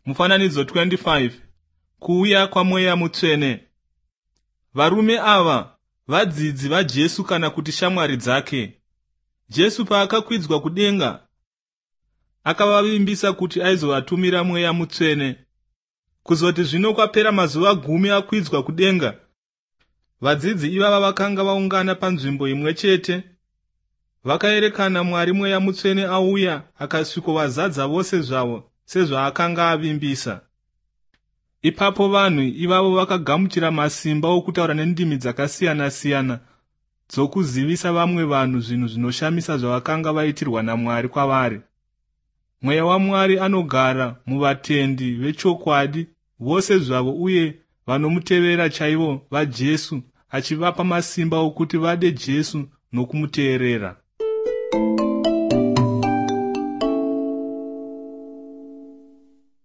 Mufananidzo 25. Kuuya kwaMweya Mutsvene. Varume ava vadzidzi vaJesu kana kuti shamwari dzake. Jesu paakakwidzwa kudenga akavavimbisa kuti aizovatumira Mweya Mutsvene. Kuzoti zvino kwapera mazuva 10 akwidzwa kudenga, vadzidzi ivava vakanga vaungana panzvimbo imwe chete. Vakaerekana Mwari Mweya Mutsvene auya akasvikovazadza vose zvavo sezvaakanga avimbisa. Ipapo vanhu ivavo vakagamuchira masimba okutaura nendimi dzakasiyana-siyana dzokuzivisa vamwe vanhu zvinhu zvinoshamisa zvavakanga vaitirwa naMwari kwavari. Mweya waMwari anogara muvatendi vechokwadi vose zvavo uye vanomutevera chaivo vaJesu, achivapa masimba okuti vade Jesu nokumuteerera.